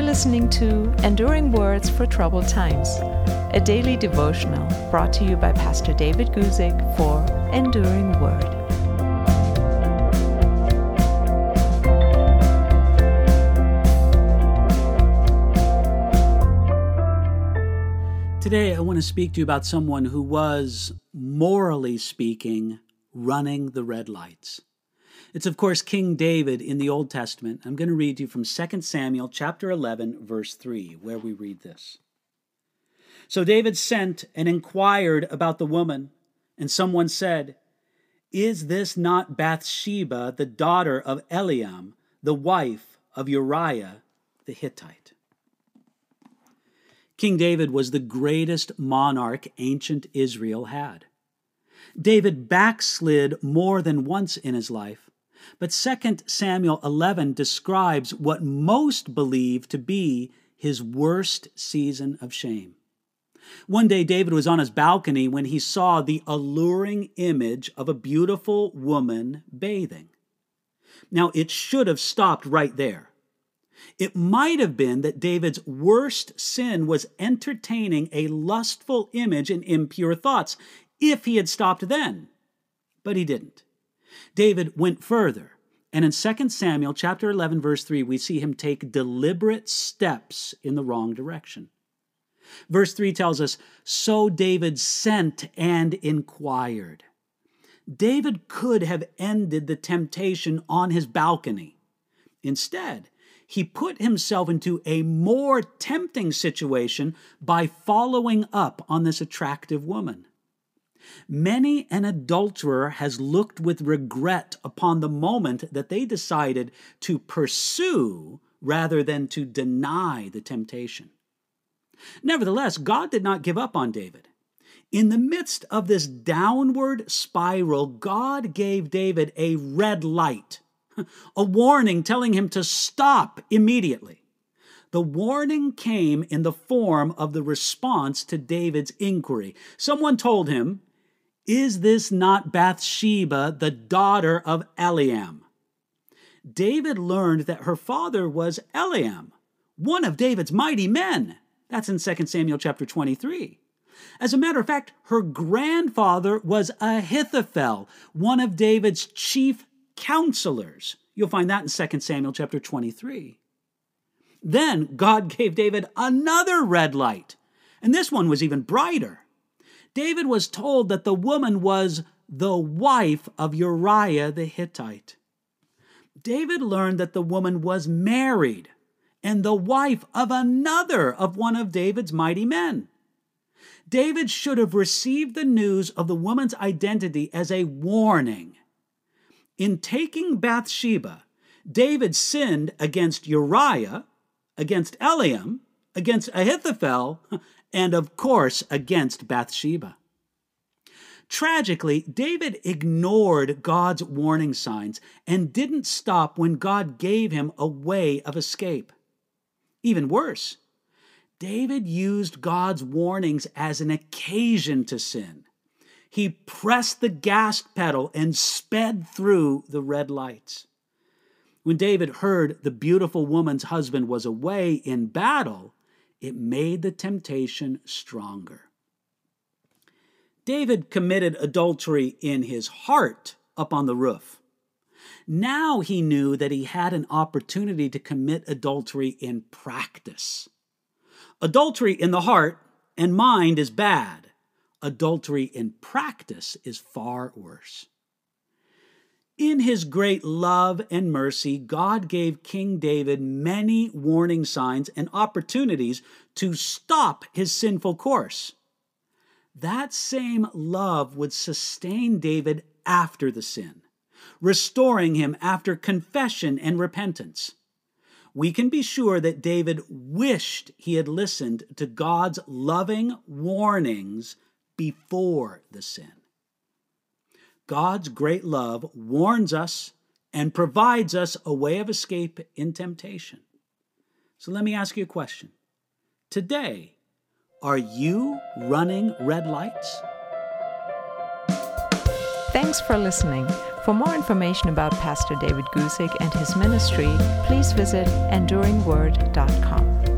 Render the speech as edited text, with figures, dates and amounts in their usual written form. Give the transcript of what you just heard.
listening to Enduring Words for Troubled Times, a daily devotional brought to you by Pastor David Guzik for Enduring Word. Today, I want to speak to you about someone who was, morally speaking, running the red lights. It's, of course, King David in the Old Testament. I'm going to read you from 2 Samuel chapter 11, verse 3, where we read this. So David sent and inquired about the woman, and someone said, "Is this not Bathsheba, the daughter of Eliam, the wife of Uriah the Hittite?" King David was the greatest monarch ancient Israel had. David backslid more than once in his life, but 2 Samuel 11 describes what most believe to be his worst season of shame. One day David was on his balcony when he saw the alluring image of a beautiful woman bathing. Now, it should have stopped right there. It might have been that David's worst sin was entertaining a lustful image and impure thoughts, if he had stopped then. But he didn't. David went further, and in 2 Samuel chapter 11, verse 3, we see him take deliberate steps in the wrong direction. Verse 3 tells us, "So David sent and inquired." David could have ended the temptation on his balcony. Instead, he put himself into a more tempting situation by following up on this attractive woman. Many an adulterer has looked with regret upon the moment that they decided to pursue rather than to deny the temptation. Nevertheless, God did not give up on David. In the midst of this downward spiral, God gave David a red light, a warning telling him to stop immediately. The warning came in the form of the response to David's inquiry. Someone told him, "Is this not Bathsheba, the daughter of Eliam?" David learned that her father was Eliam, one of David's mighty men. That's in 2 Samuel chapter 23. As a matter of fact, her grandfather was Ahithophel, one of David's chief counselors. You'll find that in 2 Samuel chapter 23. Then God gave David another red light, and this one was even brighter. David was told that the woman was the wife of Uriah the Hittite. David learned that the woman was married and the wife of another of one of David's mighty men. David should have received the news of the woman's identity as a warning. In taking Bathsheba, David sinned against Uriah, against Eliam, against Ahithophel, and of course against Bathsheba. Tragically, David ignored God's warning signs and didn't stop when God gave him a way of escape. Even worse, David used God's warnings as an occasion to sin. He pressed the gas pedal and sped through the red lights. When David heard the beautiful woman's husband was away in battle, it made the temptation stronger. David committed adultery in his heart up on the roof. Now he knew that he had an opportunity to commit adultery in practice. Adultery in the heart and mind is bad. Adultery in practice is far worse. In his great love and mercy, God gave King David many warning signs and opportunities to stop his sinful course. That same love would sustain David after the sin, restoring him after confession and repentance. We can be sure that David wished he had listened to God's loving warnings before the sin. God's great love warns us and provides us a way of escape in temptation. So let me ask you a question. Today, are you running red lights? Thanks for listening. For more information about Pastor David Guzik and his ministry, please visit enduringword.com.